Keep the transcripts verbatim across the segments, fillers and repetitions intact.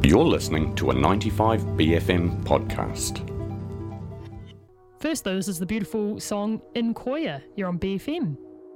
You're listening to a ninety-five B F M podcast. First, though, this is the beautiful song Nkoia. You're on B F M.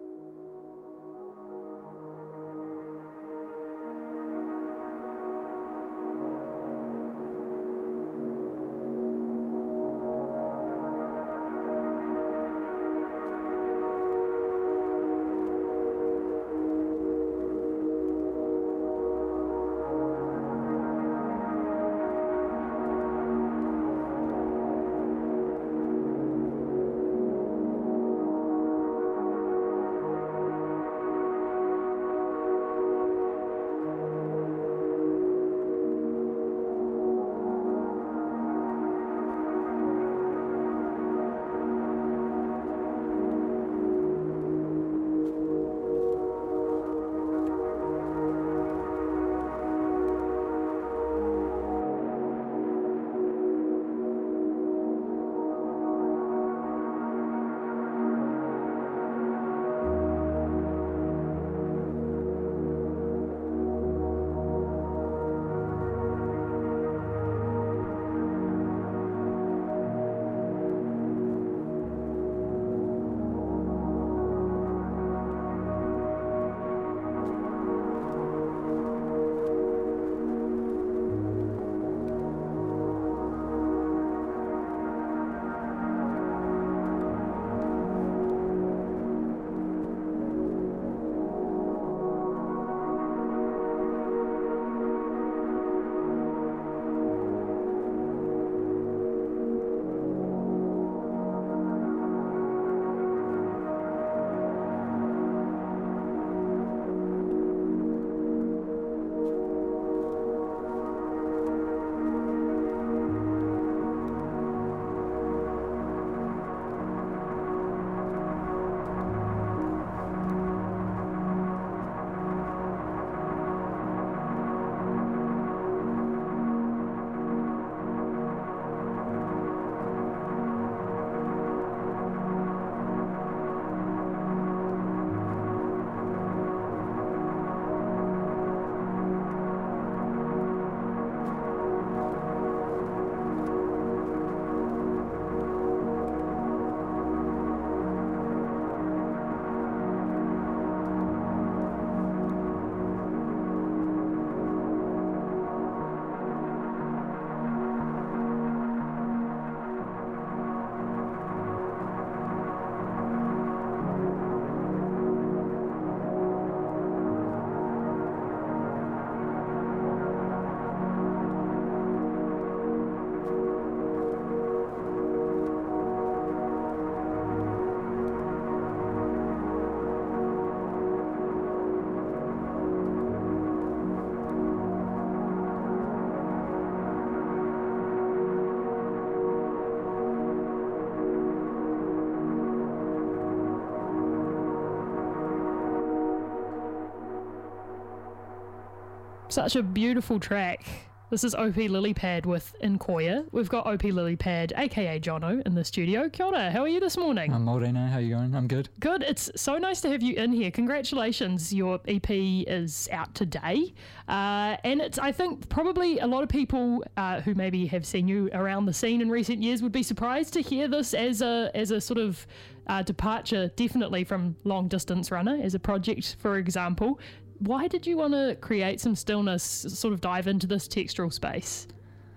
Such a beautiful track. This is O P Lilypad with Nkoia. We've got O P Lilypad, aka Jono, in the studio. Kia ora, how are you this morning? I'm Morena, how are you going? I'm good. Good. It's so nice to have you in here. Congratulations, your E P is out today. Uh, and it's, I think, probably a lot of people uh, who maybe have seen you around the scene in recent years would be surprised to hear this as a as a sort of uh, departure, definitely from Long Distance Runner, as a project, for example. Why did you want to create some stillness, sort of dive into this textural space?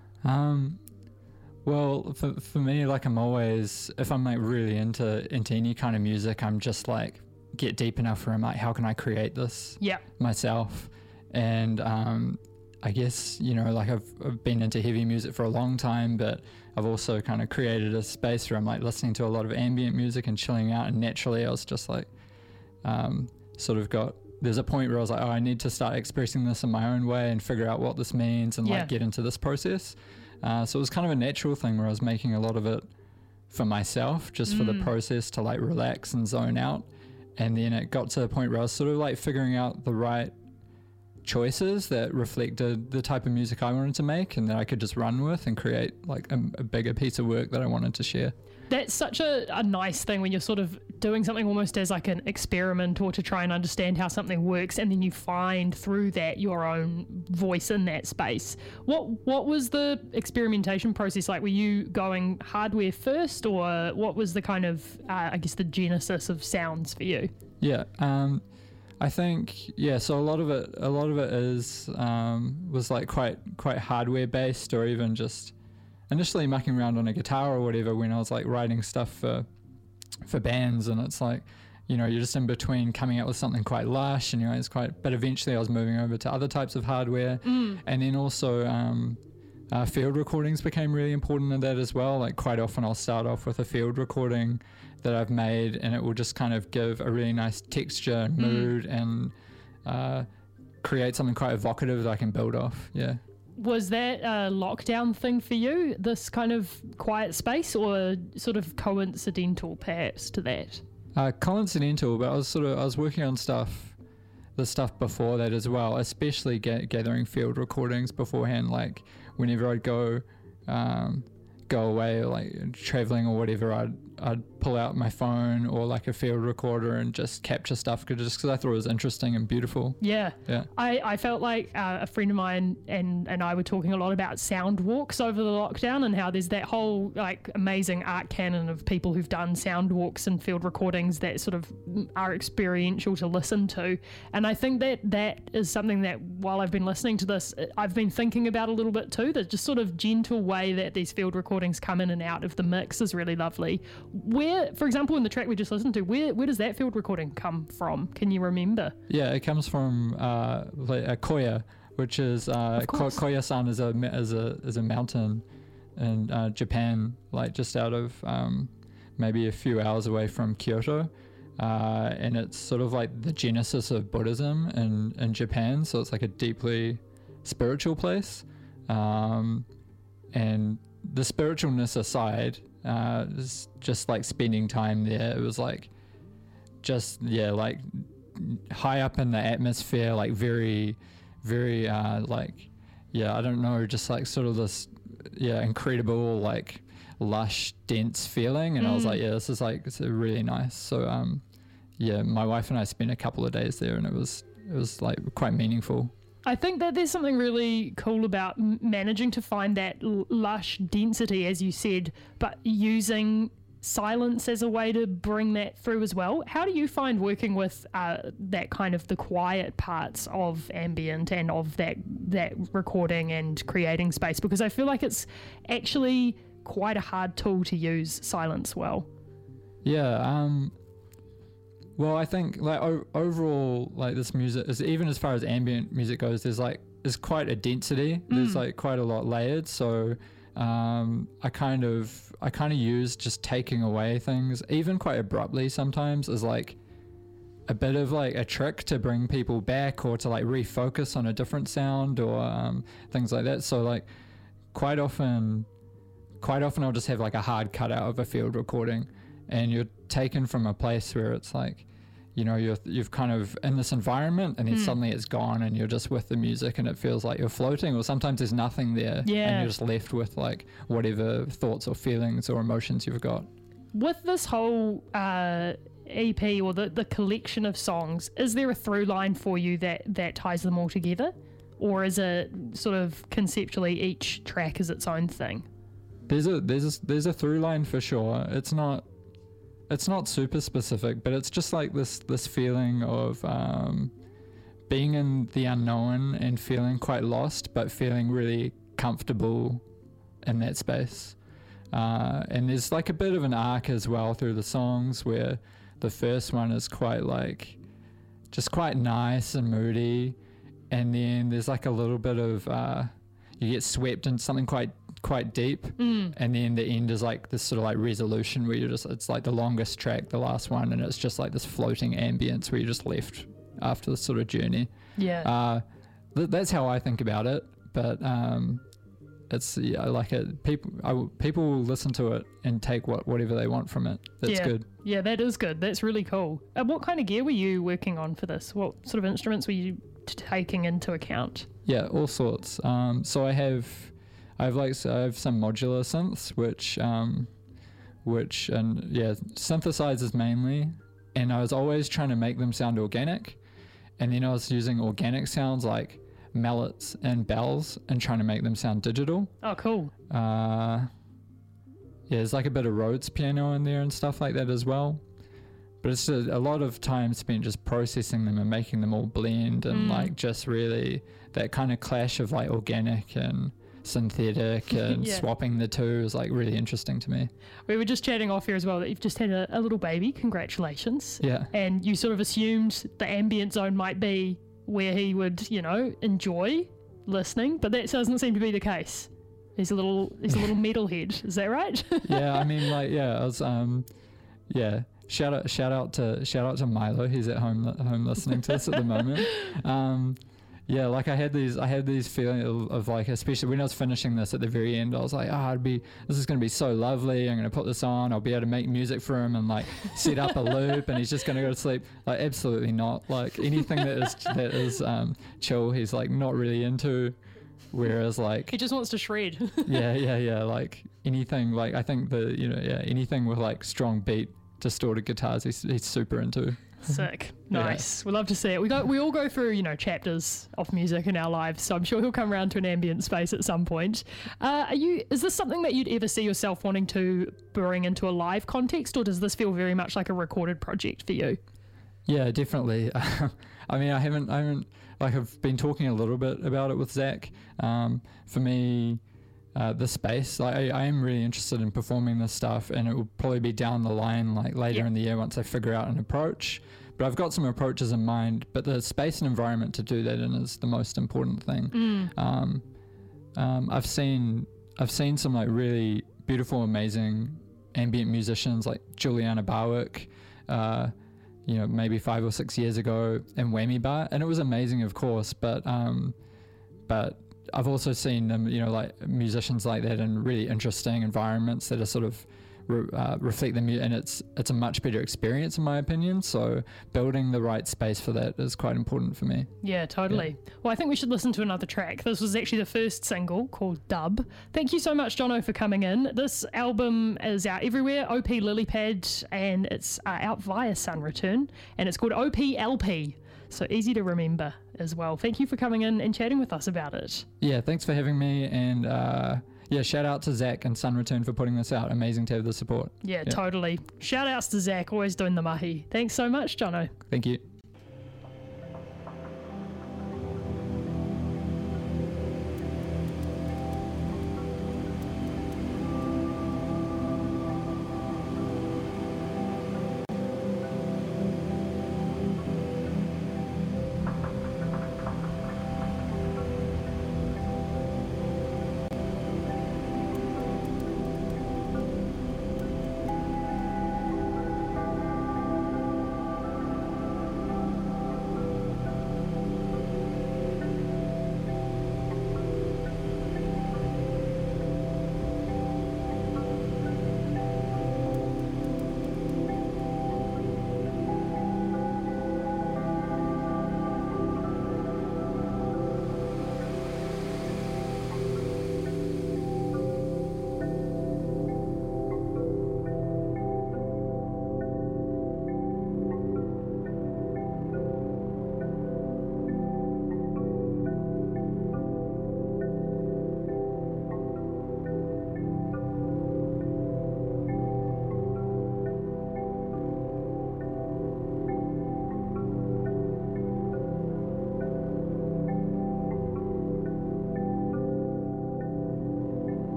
Um, well, for for me, like I'm always, if I'm like really into into any kind of music, I'm just like get deep enough where I'm like, how can I create this yeah. myself? And um, I guess, you know, like I've, I've been into heavy music for a long time, but I've also kind of created a space where I'm like listening to a lot of ambient music and chilling out, and naturally I was just like, um, sort of got. There's a point where I was like, oh, I need to start expressing this in my own way and figure out what this means and yeah. like get into this process. Uh, so it was kind of a natural thing where I was making a lot of it for myself, just mm. for the process to like relax and zone out. And then it got to a point where I was sort of like figuring out the right choices that reflected the type of music I wanted to make and that I could just run with and create like a, a bigger piece of work that I wanted to share. That's such a, a nice thing when you're sort of doing something almost as like an experiment or to try and understand how something works, and then you find through that your own voice in that space. What what was the experimentation process like? Were you going hardware first, or what was the kind of, uh, I guess, the genesis of sounds for you? Yeah, um, I think yeah. So a lot of it, a lot of it is um, was like quite quite hardware based, or even just initially mucking around on a guitar or whatever when I was like writing stuff for for bands, and it's like, you know, you're just in between coming out with something quite lush and you know it's quite, but eventually I was moving over to other types of hardware, mm. and then also um, uh, field recordings became really important in that as well. Like quite often I'll start off with a field recording that I've made, and it will just kind of give a really nice texture and mood mm. and uh, create something quite evocative that I can build off. Yeah. Was that a lockdown thing for you, this kind of quiet space, or sort of coincidental perhaps to that? Uh, coincidental, but I was sort of I was working on stuff, the stuff before that as well, especially ga- gathering field recordings beforehand. Like whenever I'd go, um, go away, or like traveling or whatever, I'd I'd pull out my phone or like a field recorder and just capture stuff, cause just because I thought it was interesting and beautiful. Yeah, yeah. I, I felt like uh, a friend of mine and, and I were talking a lot about sound walks over the lockdown, and how there's that whole like amazing art canon of people who've done sound walks and field recordings that sort of are experiential to listen to. And I think that that is something that while I've been listening to this, I've been thinking about a little bit too. The just sort of gentle way that these field recordings come in and out of the mix is really lovely. Where, for example, in the track we just listened to, where where does that field recording come from? Can you remember? Yeah, it comes from uh, like, uh, Koya, which is uh, Ko- Koya-san is a is a is a mountain in uh, Japan, like just out of um, maybe a few hours away from Kyoto, uh, and it's sort of like the genesis of Buddhism in in Japan. So it's like a deeply spiritual place, um, and the spiritualness aside. Uh, it's just like spending time there. It was like just yeah like high up in the atmosphere, like very very uh, like yeah I don't know, just like sort of this yeah incredible like lush dense feeling, and mm. I was like yeah this is like it's really nice. So um yeah my wife and I spent a couple of days there, and it was it was like quite meaningful. I think that there's something really cool about m- managing to find that l- lush density, as you said, but using silence as a way to bring that through as well. How do you find working with uh, that kind of the quiet parts of ambient and of that that recording and creating space? Because I feel like it's actually quite a hard tool to use silence well. Yeah, um... Well, I think like o- overall, like this music is, even as far as ambient music goes, there's like there's quite a density. Mm. There's like quite a lot layered. So um, I kind of I kind of use just taking away things, even quite abruptly sometimes, as like a bit of like a trick to bring people back or to like refocus on a different sound or um, things like that. So like quite often, quite often I'll just have like a hard cutout of a field recording, and you're taken from a place where it's like, you know, you're you've kind of in this environment, and then mm. suddenly it's gone, and you're just with the music, and it feels like you're floating. Or sometimes there's nothing there, yeah. and you're just left with like whatever thoughts or feelings or emotions you've got. With this whole uh, E P or the, the collection of songs, is there a through line for you that, that ties them all together? Or is it sort of conceptually each track is its own thing? There's a there's a, there's a through line for sure. It's not it's not super specific, but it's just like this this feeling of um, being in the unknown and feeling quite lost, but feeling really comfortable in that space. Uh, and there's like a bit of an arc as well through the songs, where the first one is quite like just quite nice and moody, and then there's like a little bit of uh, you get swept into something quite quite deep, mm. and then the end is like this sort of like resolution where you're just, it's like the longest track, the last one, and it's just like this floating ambience where you're just left after this sort of journey. Yeah. Uh, th- that's how I think about it, but um, it's yeah, like it. People, I, people will listen to it and take what whatever they want from it. That's yeah. good. Yeah, that is good. That's really cool. Uh, what kind of gear were you working on for this? What sort of instruments were you taking into account? Yeah, all sorts. Um, so I have, I have like so I have some modular synths, which, um, which and yeah, synthesizers mainly, and I was always trying to make them sound organic, and then I was using organic sounds like mallets and bells and trying to make them sound digital. Oh, cool. Uh, yeah, there's like a bit of Rhodes piano in there and stuff like that as well. But it's a, a lot of time spent just processing them and making them all blend and Mm. like just really that kind of clash of like organic and synthetic and Yeah. swapping the two is like really interesting to me. We were just chatting off here as well that you've just had a, a little baby. Congratulations. Yeah. And you sort of assumed the ambient zone might be where he would, you know, enjoy listening, but that doesn't seem to be the case. He's a little, he's a little metalhead. Is that right? Yeah, I mean like yeah, I was um yeah. Shout out shout out to shout out to Milo. He's at home home listening to us at the moment. Um Yeah, like I had these, I had these feelings of, of like, especially when I was finishing this at the very end, I was like, ah, oh, it'd be, this is going to be so lovely. I'm going to put this on. I'll be able to make music for him and like set up a loop, and he's just going to go to sleep. Like, absolutely not. Like anything that is that is um, chill, he's like not really into. Whereas like, He just wants to shred. yeah, yeah, yeah. Like anything, like I think the you know, yeah, anything with like strong beat, distorted guitars, he's he's super into. Sick. Yeah. Nice. We love to see it. We go we all go through, you know, chapters of music in our lives, so I'm sure he'll come around to an ambient space at some point. Uh, are you is this something that you'd ever see yourself wanting to bring into a live context, or does this feel very much like a recorded project for you? Yeah, definitely. I mean, I haven't, I haven't, like, I've been talking a little bit about it with Zach. Um, for me, uh, the space, like, I, I am really interested in performing this stuff, and it will probably be down the line, like later Yeah. in the year once I figure out an approach. But I've got some approaches in mind, but the space and environment to do that in is the most important thing. Mm. Um, um, I've seen, I've seen some like really beautiful, amazing ambient musicians like Juliana Barwick, uh, you know, maybe five or six years ago in Whammy Bar, and it was amazing, of course. But um, but I've also seen them, you know, like musicians like that in really interesting environments that are sort of re- uh, reflect them, and it's it's a much better experience in my opinion. So building the right space for that is quite important for me. Yeah, totally. Well, I think we should listen to another track. This was actually the first single called Dub. Thank you so much, Jono, for coming in. This album is out everywhere, O P Lilypad, and it's uh, out via Sun Return, and it's called O P L P. So easy to remember as well. Thank you for coming in and chatting with us about it. Yeah, thanks for having me, and uh, yeah, shout out to Zach and Sun Return for putting this out. Amazing to have the support. Yeah, Yeah. totally. Shout outs to Zach, always doing the mahi. Thanks so much, Jono. Thank you.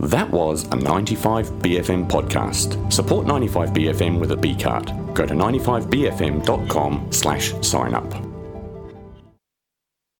That was a ninety-five B F M podcast. Support ninety-five B F M with a B card. Go to ninety-five B F M dot com slash sign up.